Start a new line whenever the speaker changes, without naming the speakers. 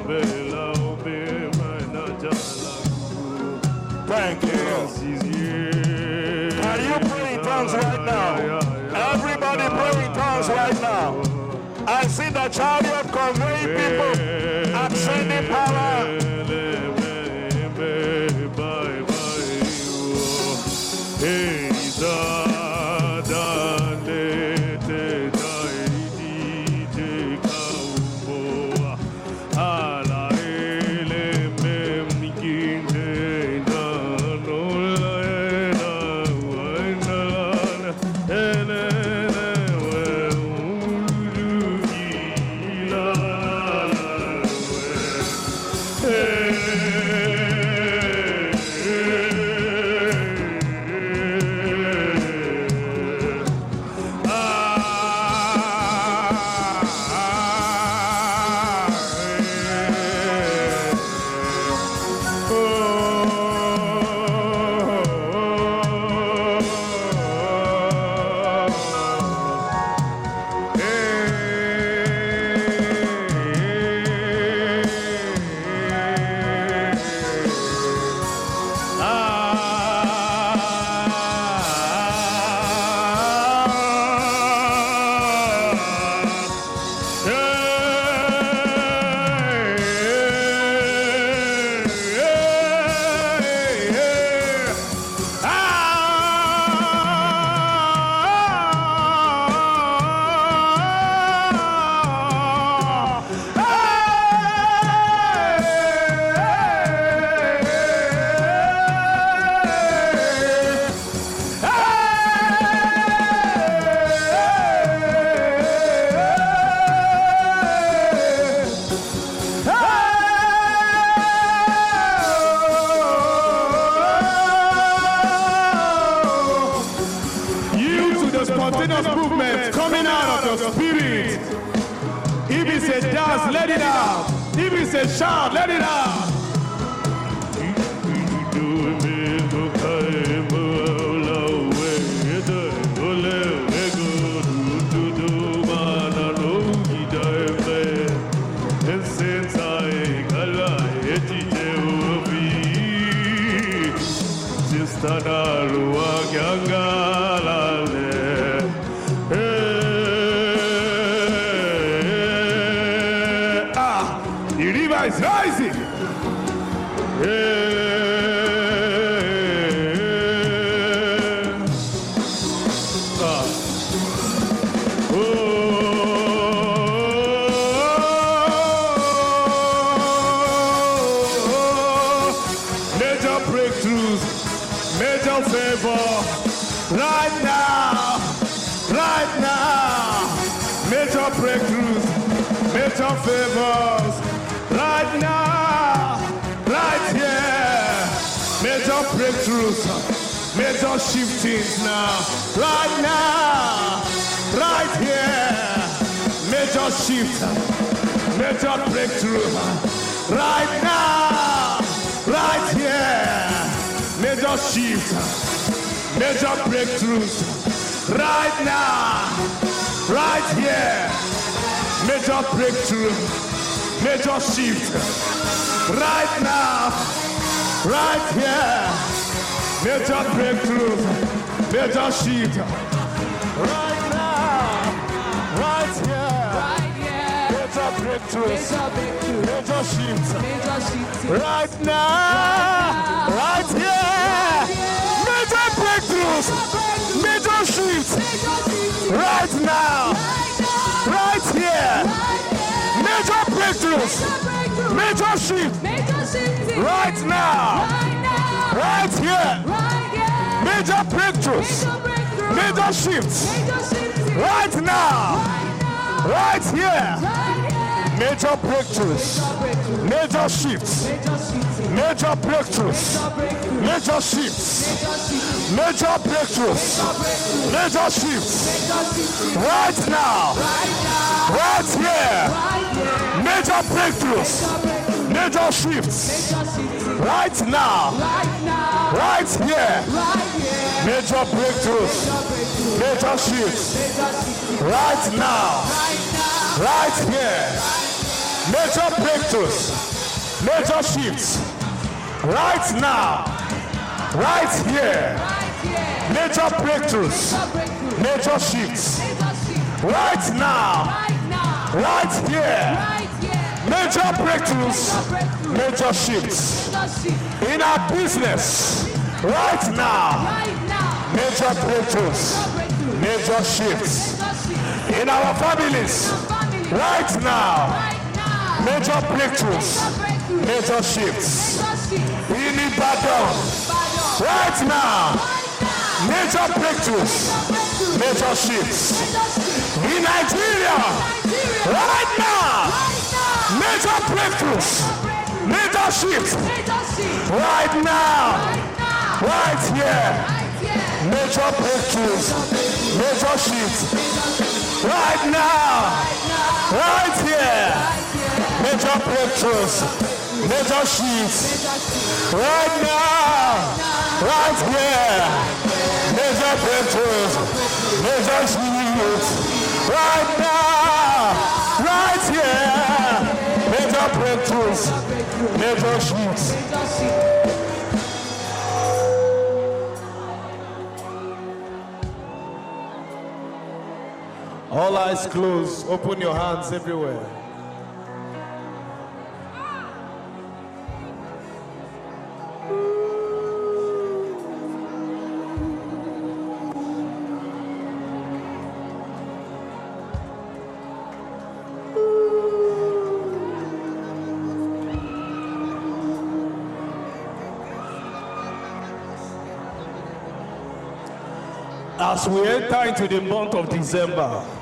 Thank you. Are you praying in tongues right now? Everybody pray in tongues right now. I see the chariot conveying people and sending power.
Spontaneous movement coming out of your spirit. If it's a dance, let it out. If it's a shout, let it out. The river is rising. Major breakthroughs, major favor, right now, major breakthroughs, major favors, right now, right here, major breakthroughs, major shiftings now, right now, right here, major shift, major breakthrough, right now, right here, major shift, major breakthroughs, right now, right here, major breakthrough, major shift, right now, right here, major breakthrough, major shift, right now, right here, major breakthrough, major shift, right now, right here, major breakthroughs, major shift, right now, right here, major breakthroughs, major shift, right now, right here, major breakthroughs, major shifts, right now, right here, major breakthroughs, major shifts, major breakthroughs, major shifts, major breakthroughs, major shifts, right now, right here, major breakthroughs, major shifts, right now, right here, major breakthroughs, major shifts, right now, right here,
Major breakthroughs, major shifts, right now, right here. Major breakthroughs, major shifts, right now, right here. Major breakthroughs, major shifts in our business, right now. Major breakthroughs, major shifts in our families, right now. Major breakthroughs, major shifts in Ibadan, right now. Major breakthroughs, major shifts in Nigeria, right now. Major breakthroughs, major shifts right now, right here. Major breakthroughs, major shifts right now, right here. Major breakthroughs, major shifts right now, right here. Major breakthroughs, major shifts right now, right here. Major breakthroughs, major shifts.
All eyes closed. Open your hands everywhere. As we enter into the month of December,